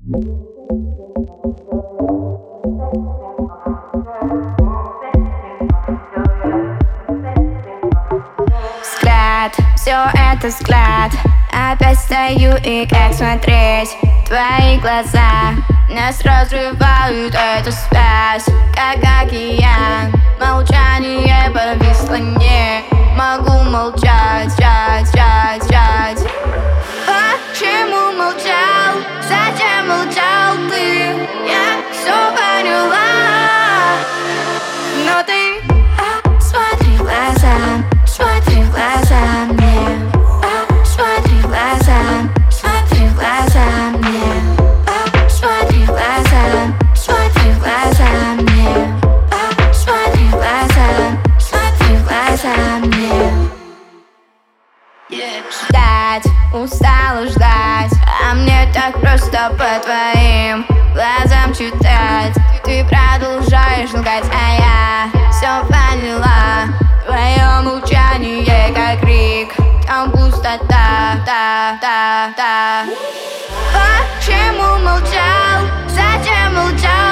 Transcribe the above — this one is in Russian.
Взгляд, все это взгляд. Опять стою и как смотреть твои глаза нас разрывают эту связь, как океан. Молчание повисло, не могу молчать, жать. Почему молчал? Зачем молчал ты? Я все поняла, но ты смотри в глаза мне, смотри в глаза мне, смотри в глаза мне, смотри в глаза мне. Ждать, устала ждать, а мне так просто по твоим глазам читать. Ты продолжаешь лгать, а я все поняла. Твое молчание как крик, там пустота, та. Почему молчал? Зачем молчал?